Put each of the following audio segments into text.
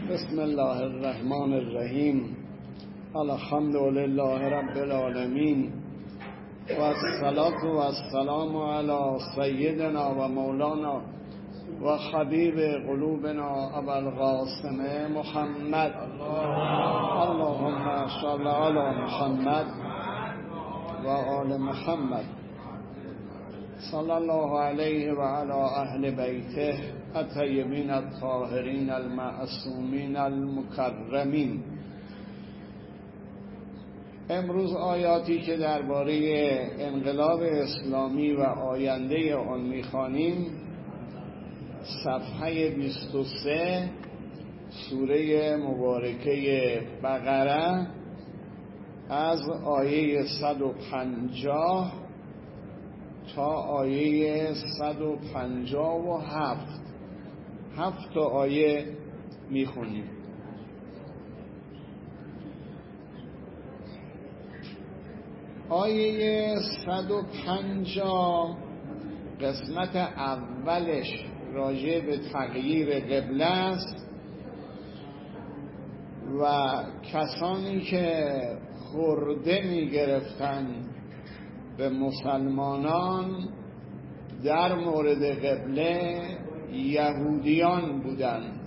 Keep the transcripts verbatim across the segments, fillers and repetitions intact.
بسم الله الرحمن الرحیم. الحمد لله رب العالمین و الصلاة و السلام علی سیدنا و مولانا و حبیب قلوبنا ابو القاسم محمد. اللهم صل علی محمد و آل محمد صلی الله علیه و علی اهل بیته الطیبین الطاهرین المعصومین المکرمین. امروز آیاتی که درباره انقلاب اسلامی و آینده آن می‌خوانیم صفحه بیست و سه سوره مبارکه بقره از آیه صد و پنجاه تا آیه صد و پنجاه و هفت هفت تا آیه میخونیم. آیه صد و پنجاه قسمت اولش راجع به تغییر قبله است و کسانی که خرده میگرفتن به مسلمانان در مورد قبله یهودیان بودند.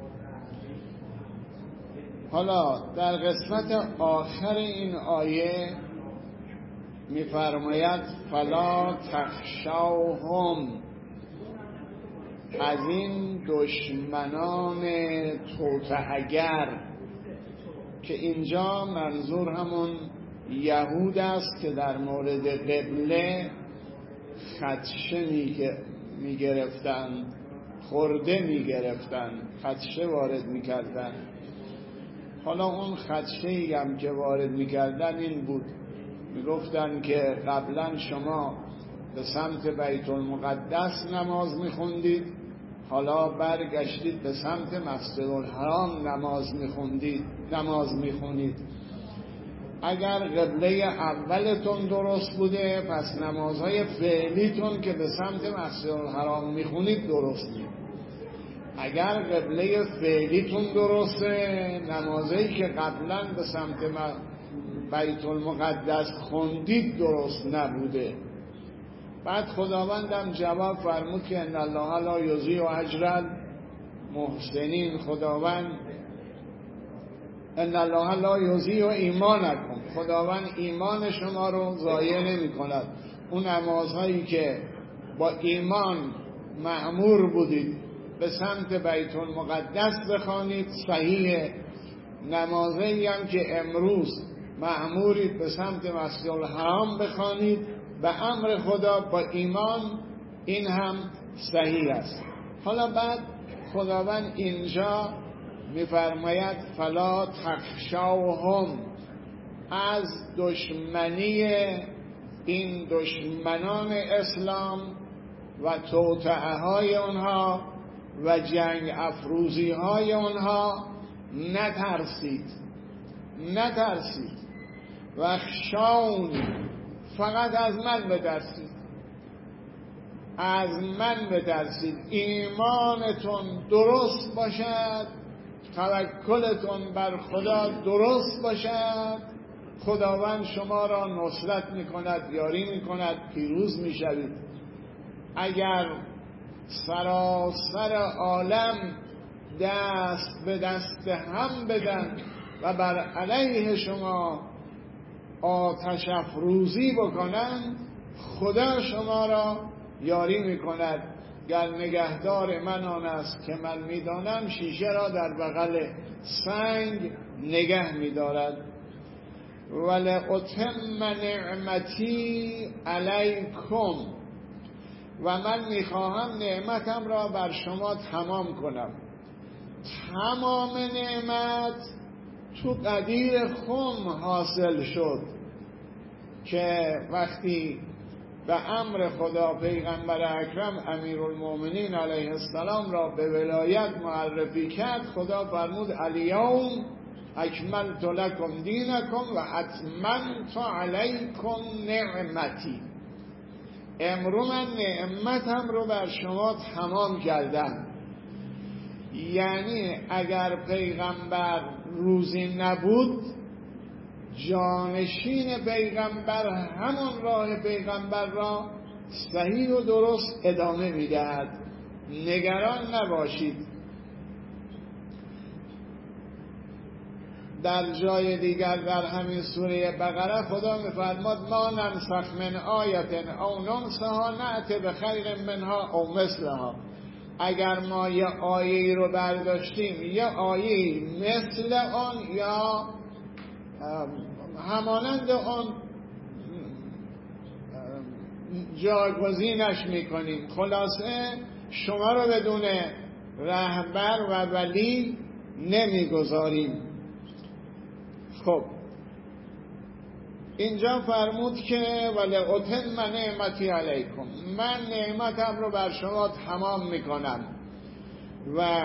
حالا در قسمت آخر این آیه می‌فرماید فلا تخشوهم، از این دشمنان توطئه‌گر، که اینجا منظور همون یهود است که در مورد قبله خدشه میگرفتند، خرده میگرفتند، خدشه وارد میکردند. حالا اون خدشه‌ای هم که وارد میکردن این بود، میگفتن که قبلا شما به سمت بیت المقدس نماز میخوندید، حالا برگشتید به سمت مسجد الحرام نماز میخوندید نماز میخونید. اگر قبله اولتون درست بوده پس نمازهای فعلیتون که به سمت مسجد الحرام میخونید درست نیست. اگر قبله فعلیتون درسته، نمازهایی که قبلا به سمت بیت المقدس خوندید درست نبوده. بعد خداوندم جواب فرمود که ان الله لا یضیع اجر المحسنین، خداوند ان الله لا یضیع ایمانکم، خداوند ایمان شما رو ضایع نمی کند. اون نمازهایی که با ایمان مأمور بودید به سمت بیت المقدس بخوانید صحیح، نمازهایی هم که امروز مأمورید به سمت مسجد الحرام بخوانید به امر خدا با ایمان، این هم صحیح است. حالا بعد خداوند اینجا میفرماید فلا تخشوهم، از دشمنی این دشمنان اسلام و توطئه های اونها و جنگ افروزی های اونها نترسید نترسید و خشون، فقط از من بترسید، از من بترسید. ایمانتون درست باشد، توکلتون بر خدا درست باشد، خداوند شما را نصرت میکند، یاری میکند، پیروز میشوید. اگر سراسر عالم دست به دست هم بدن و بر علیه شما آتش افروزی بکنند، خدا شما را یاری میکند. گر نگهدار من آن است که من میدانم، شیشه را در بغل سنگ نگه میدارد. ولأتم نعمتی علیکم، و من میخواهم نعمتم را بر شما تمام کنم. تمام نعمت تو قدیر خم حاصل شد که وقتی به امر خدا پیغمبر اکرم امیرالمؤمنین علیه السلام را به ولایت معرفی کرد، خدا فرمود الیوم اکملت لکم دینکم و اتممت علیکم نعمتی، امروز من نعمتم رو بر شما تمام کردم. یعنی اگر پیغمبر روزی نبود، جانشین پیغمبر همون راه پیغمبر را صحیح و درست ادامه میدهد. نگران نباشید. در جای دیگر در همین سوره بقره خدا میفرماد ما ننسخ من آیت او ننسها نأتی بخیر منها او مثلها. اگر ما یه آیه رو برداشتیم، یه آیه مثل آن یا همانند آن جایگزینش میکنیم. خلاصه شما رو بدون رهبر و ولی نمیگذاریم. خب اینجا فرمود که ولی اتم نعمتی علیکم، من نعمتم رو بر شما تمام میکنم. و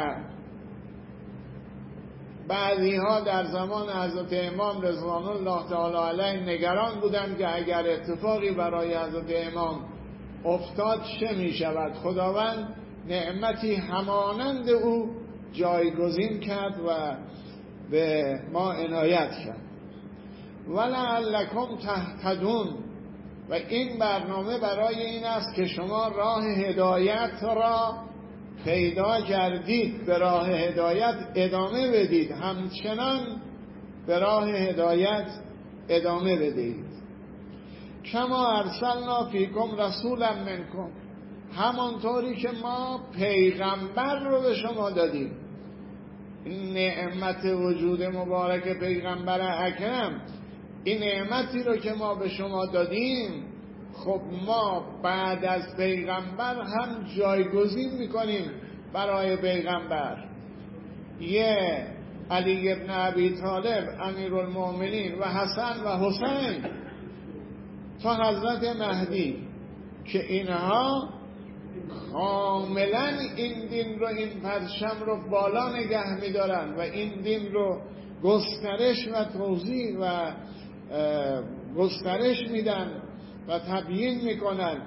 بعضی ها در زمان حضرت امام رضوان الله تعالی علیه نگران بودند که اگر اتفاقی برای حضرت امام افتاد چه می شود. خداوند نعمتی همانند او جایگزین کرد و به ما عنایت کرد. ولعلکم تهتدون، و این برنامه برای این است که شما راه هدایت را پیدا کردید، به راه هدایت ادامه بدید، همچنان به راه هدایت ادامه بدهید. کما ارسلنا فیکم رسولا منکم، همانطوری که ما پیغمبر رو به شما دادیم. این نعمت وجود مبارک پیغمبر اکرم، این نعمتی رو که ما به شما دادیم، خب ما بعد از پیغمبر هم جایگزین میکنیم برای پیغمبر. یه علی ابن ابی طالب امیرالمؤمنین و حسن و حسین تا حضرت مهدی که اینها کاملا این دین رو، این پرچم رو بالا نگه میدارن و این دین رو گسترش و توزیع و گسترش میدن و تبیین میکنن.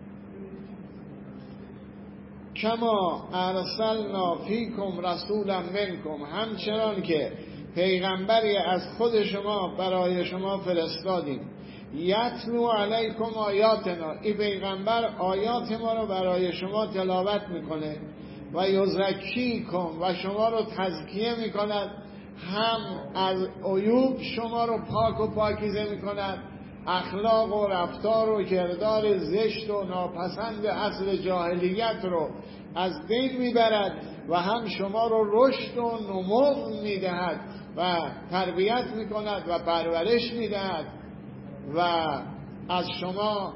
کما ارسلنا فیکم رسولا منکم، همچنان که پیغمبری از خود شما برای شما فرستادیم. یتلو علیکم آیاتنا، این پیغمبر آیات ما رو برای شما تلاوت میکنه. و یزکیکم، و شما رو تزکیه میکند، هم از عیوب شما رو پاک و پاکیزه میکند، اخلاق و رفتار و کردار زشت و ناپسند اصل جاهلیت رو از بین میبرد و هم شما رو رشد و نمو میدهد و تربیت میکند و پرورش میدهد و از شما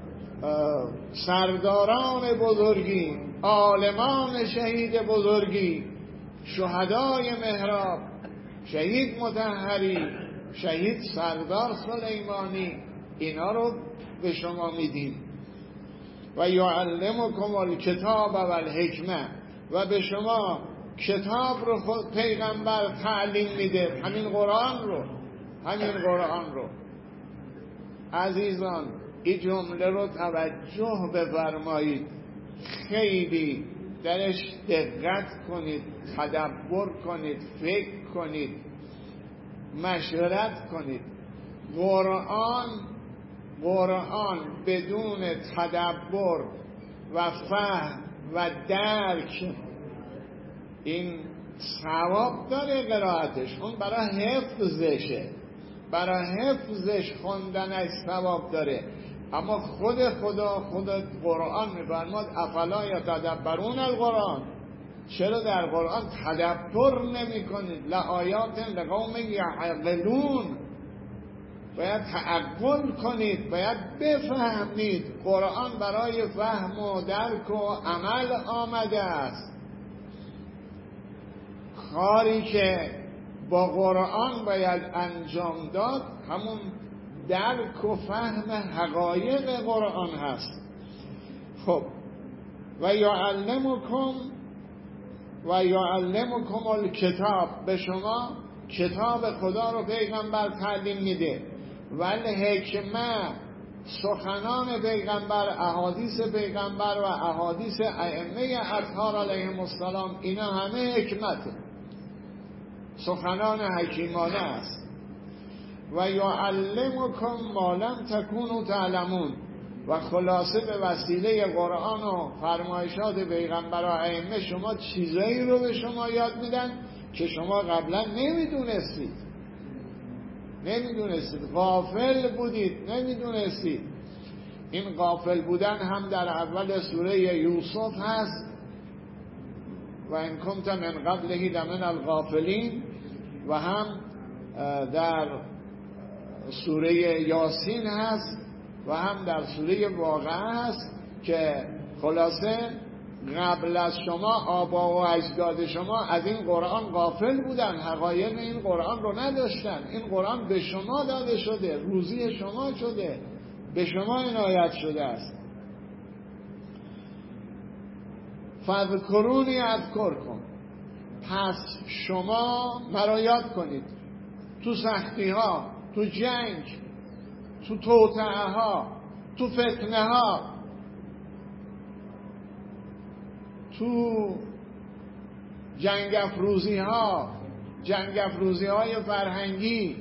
سرداران بزرگی، عالمان شهید بزرگی، شهدای محراب، شهید مطهری، شهید سردار سلیمانی، اینا رو به شما میدیم. و یعلمکم الکتاب و الحکمه، و به شما کتاب رو خود پیغمبر تعلیم میده، همین قرآن رو، همین قرآن رو. عزیزان این جمله رو توجه بفرمایید، خیلی درش دقت کنید، تدبر کنید، فکر کنید، مشورت کنید. قرآن قرآن بدون تدبر و فهم و درک این ثواب داره قرائتش، اون برای حفظشه، برای حفظش خوندنش ثواب داره. اما خود خدا خود قرآن میفرماد افلا یتدبرون القرآن، چرا در قرآن تدبر نمی کنید؟ لآیات لقوم یعقلون، باید تعقل کنید، باید بفهمید. قرآن برای فهم و درک و عمل آمده است. کاری که با قرآن باید انجام داد همون درک و فهم حقایق قرآن هست. خب و یعلمکم و یعلمکم الکتاب، به شما کتاب خدا رو پیغمبر تعلیم میده. ولی حکمه، سخنان پیغمبر، احادیث پیغمبر و احادیث ائمه اطهار علیهم السلام اینا همه حکمته، سخنان حکیمانه است. و یعلمکم ما لم تکونوا تعلمون، و خلاصه به وسیله قرآن و فرمایشات پیغمبر و ائمه شما چیزایی رو به شما یاد میدن که شما قبلا نمیدونستید نمیدونستید غافل بودید، نمیدونستید. این غافل بودن هم در اول سوره یوسف هست، و ان کنت من قبله لمن الغافلین، و هم در سوره یاسین هست و هم در سوره واقعه هست که خلاصه قبل از شما آبا و اجداد شما از این قرآن غافل بودن، حقایق این قرآن رو نداشتن. این قرآن به شما داده شده، روزی شما شده، به شما عنایت شده است. فذکرونی اذکرکم، پس شما مرا یاد کنید تو سختی ها، تو جنگ، تو توطئه ها، تو فتنه ها، تو جنگ افروزی ها، جنگ افروزی های فرهنگی،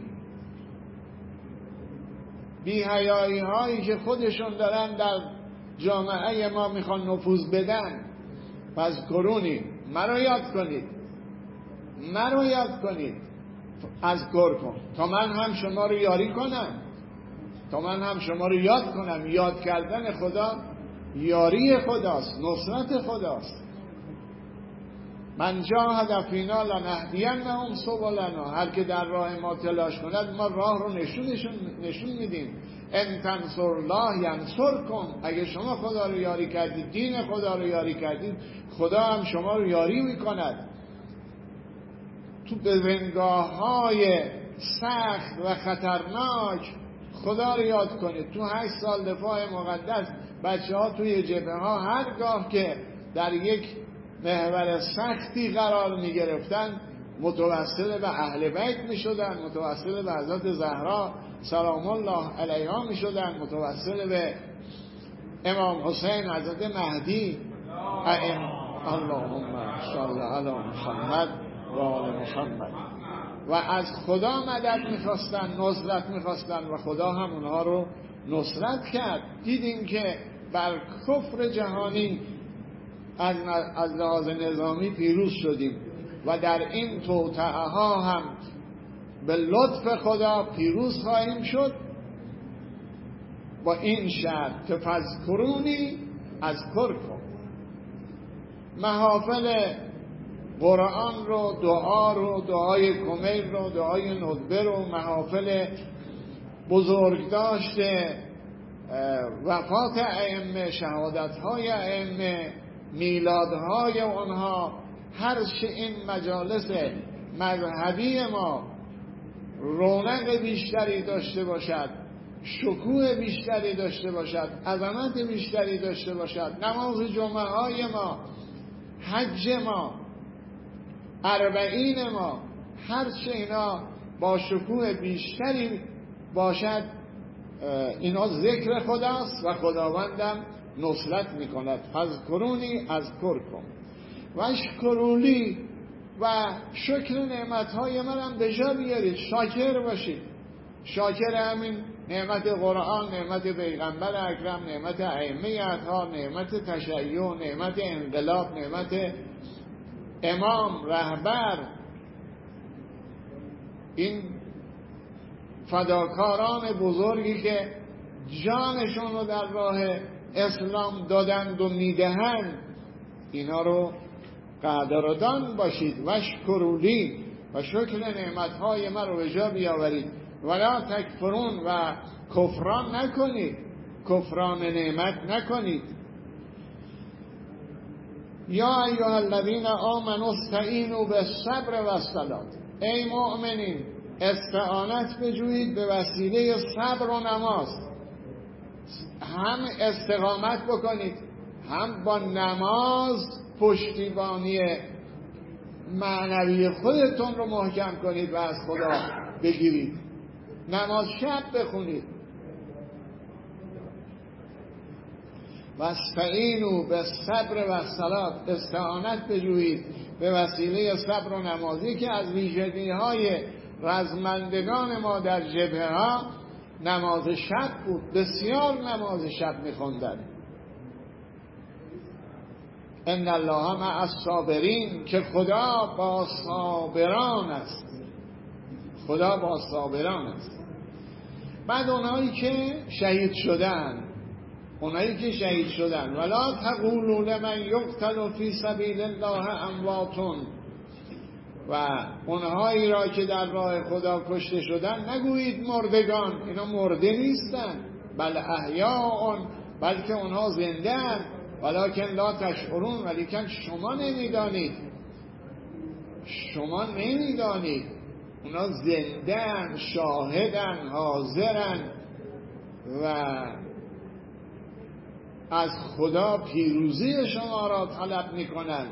بی حیایی هایی که خودشون دارن در جامعه ما میخوان نفوذ بدن. پس کرونی، مرا یاد کنید، مرا یاد کنید، از کر کن تا من هم شما رو یاری کنم، تا من هم شما رو یاد کنم. یاد کردن خدا یاری خداست، نصرت خداست. من جاهد فینا لنهدینهم سبلنا، هر که در راه ما تلاش کند ما راه رو نشون نشون, نشون میدیم. ان تنصر الله ینصرکم، اگه شما خدا رو یاری کردید، دین خدا رو یاری کردید، خدا هم شما رو یاری میکند. تو بزنگاه های سخت و خطرناک خدا رو یاد کنید. تو هشت سال دفاع مقدس بچه ها توی جبهه ها هرگاه که در یک محور سختی قرار می گرفتن متوسل به اهل بیت می شدن، متوسل به حضرت زهرا سلام الله علیها می شدن، متوسل به امام حسین حضرت مهدی. اللهم صل علی محمد و آل محمد. و از خدا مدد میخواستن، نصرت میخواستن و خدا هم اونها رو نصرت کرد. دیدیم که بر کفر جهانی از از لحاظ نظامی پیروز شدیم و در این توطئه ها هم به لطف خدا پیروز خواهیم شد. با این شرط که فذکرونی اذکرکم، محافل قرآن رو، دعا رو، دعای کمیل رو، دعای ندبه رو، محافل بزرگداشت وفات ائمه، شهادت‌های ائمه، میلادهای اونها، هر چه این مجالس مذهبی ما رونق بیشتری داشته باشد، شکوه بیشتری داشته باشد، عظمت بیشتری داشته باشد، نماز جمعه های ما، حج ما، اربعین ما، هر چه اینا با شکوه بیشتری باشد، اینا ذکر خداست و خداوندم نصرت میکند. فذکرونی اذکرکم واشکرولی، و شکر نعمتهای منم به جا بیارید، شاکر باشید. شاکر همین نعمت قرآن، نعمت پیغمبر اکرم، نعمت ائمه اطهار، نعمت تشیع، نعمت انقلاب، نعمت امام رهبر، این فداکاران بزرگی که جانشون رو در راه اسلام دادند و میدهند، اینا رو قدردان باشید. واشکرولی، و شکر نعمتهای من رو به جا بیاورید. ولا تکفرون، و کفران نکنید، کفران نعمت نکنید. یا ایها الذین آمنوا استعینوا بالصبر والصلاة، ای مؤمنین استعانت بجویید به وسیله صبر و نماز. هم استقامت بکنید، هم با نماز پشتیبانی معنوی خودتون رو محکم کنید و از خدا بگیرید. نماز شب بخونید، و استعینوا به صبر و صلات، استعانت بجویید به وسیله صبر و نمازی که از ویژگی‌های رزمندگان ما در جبهه ها نماز شب بود. بسیار نماز شب می‌خوندن. ان الله مع الصابرین، که خدا با صابران است. خدا با صابران است. بعد اونایی که شهید شدن، اونایی که شهید شدن ولا تقولوا لمن یقتل فی سبیل الله اموات، و اونهایی را که در راه خدا کشته شدن نگویید مردگان، اینا مرده نیستن، بل احیاء، بلکه اونها زنده اند، ولکن لا تشعرون، ولیکن شما نمیدانید. شما نمیدانید اونا زنده‌اند، شاهدن، حاضرن و از خدا پیروزی شما را طلب میکنن.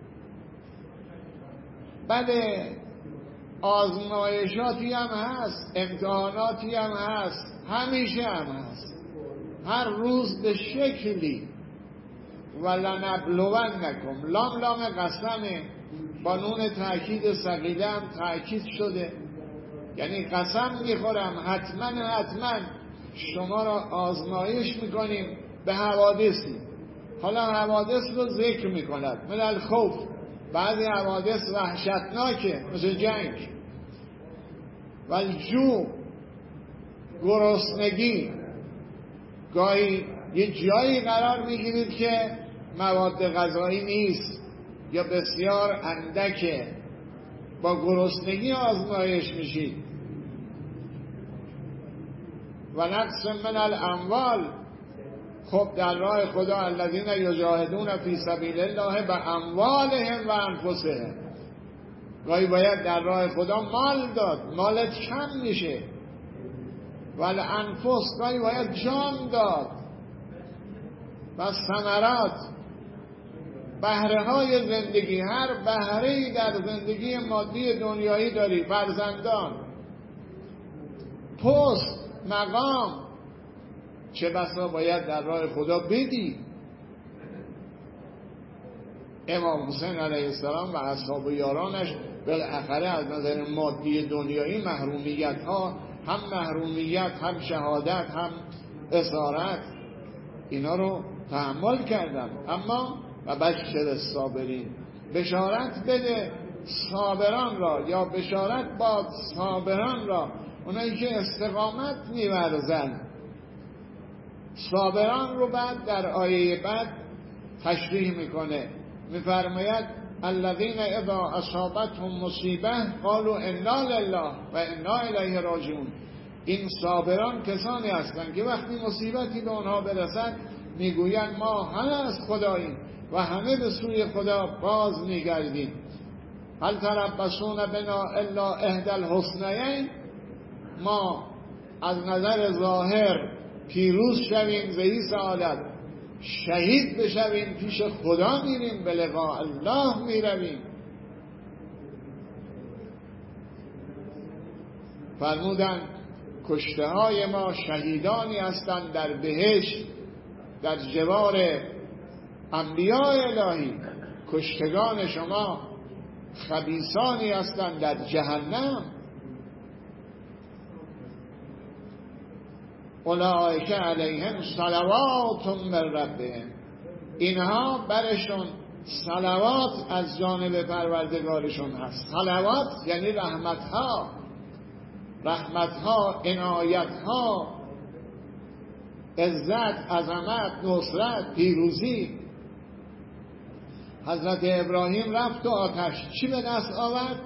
بله، آزمایشاتی هم هست، امتحاناتی هم هست، همیشه هم هست، هر روز به شکلی. ولنبلونکم، لام لام قسمه، با نون تأکید ثقیله هم تأکید شده، یعنی قسم میخورم حتما حتما شما را آزمایش میکنیم به حوادثی. حالا حوادث رو ذکر میکند، من الخوف، بعضی حوادث وحشتناکه مثل جنگ، والجوع، گرسنگی. گاهی یه جایی قرار میگیرید که مواد غذایی نیست یا بسیار اندکه، با گرسنگی آزمایش میشید. و نقص من الاموال، خب در راه خدا الذین یجاهدون فی سبیل الله به اموالهم و انفسهم، گاهی باید در راه خدا مال داد، مالت کم میشه. ولی انفس، گاهی باید جان داد. و ثمرات، بهره های زندگی، هر بهره‌ای در زندگی مادی دنیایی داری، فرزندان، پست، مقام، چه بسا باید در راه خدا بدی. امام حسین علیه السلام و اصحاب و یارانش بالاخره از نظر مادی دنیایی محرومیت ها، هم محرومیت، هم شهادت، هم اسارت، اینا رو تحمل کردن. اما و بشر الصابرین، بشارت بده صابران را، یا بشارت با صابران را، اونایی که استقامت می‌ورزند. صابران رو بعد در آیه بعد تشریح میکنه، میفرماید الذین اذا اصابتهم مصیبه قالوا انا لله و انا الیه راجعون. این صابران کسانی هستند که وقتی مصیبتی به آنها برسد میگویند ما همه از خداییم و همه به سوی خدا باز میگردیم. هل تربصون بنا الا احدی الحسنیین، ما از نظر ظاهر پیروز شویم، زهی سعادت، شهید بشویم، پیش خدا میریم، به لقاء الله میرویم. فرمودن کشته های ما شهیدانی هستند در بهشت، در جوار انبیاء الهی. کشتگان شما خبیثانی هستند در جهنم. اولئک علیهم صلوات من ربهم، اینها برشون صلوات از جانب پروردگارشون هست. صلوات یعنی رحمتها، رحمتها، عنایتها، عزت، عظمت، نصرت، پیروزی. حضرت ابراهیم رفت و آتش چی به دست آورد؟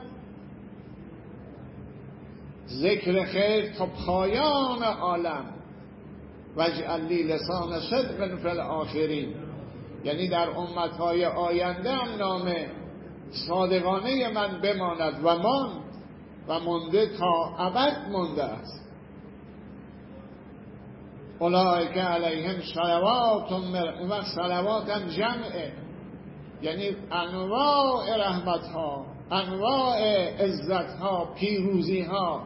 ذکر خیر تا پایان عالم. واجعل لی لسان صدق فی الاخرین، یعنی در امتهای آینده هم نام صادقانه من بماند و ماند و مانده تا ابد مانده است. اولئک علیهم صلوات من، و صلوات هم جمعه، یعنی انواع رحمتها، انواع عزتها، پیروزیها،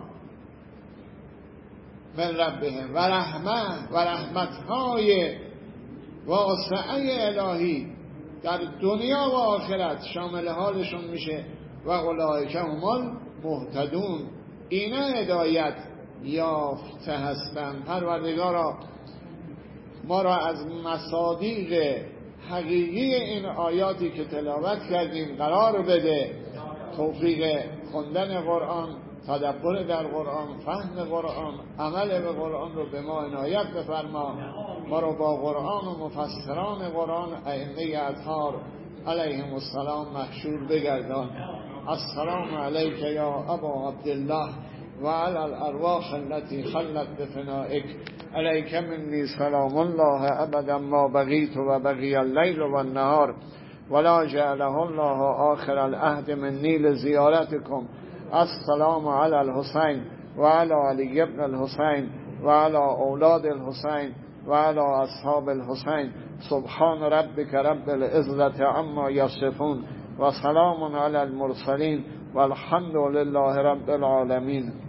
من ربهم، و رحمت و رحمتهای واسعه الهی در دنیا و آخرت شامل حالشون میشه. و اولئک هم المهتدون، اینا هدایت یافته هستند. پروردگارا ما را از مصادیق حقیقی این آیاتی که تلاوت کردیم قرار بده، توفیق خوندن قرآن، تدبر در قرآن، فهم قرآن، عمل به قرآن رو به ما عنایت بفرما. ما رو با قرآن و مفسران قرآن ائمه اطهار علیهم السلام محشور بگردان. السلام علیک یا ابا عبدالله و علی الارواح التي خلت بفنائک، علیک منی سلام الله ابدا ما بقیت و بقی اللیل و النهار ولا جعله الله آخر العهد منی لزیارتکم. السلام علی الحسین و علی علی ابن الحسین و علی اولاد الحسین و علی اصحاب الحسین. سبحان ربک رب العزة عما یصفون و سلام علی المرسلین والحمد لله رب العالمین.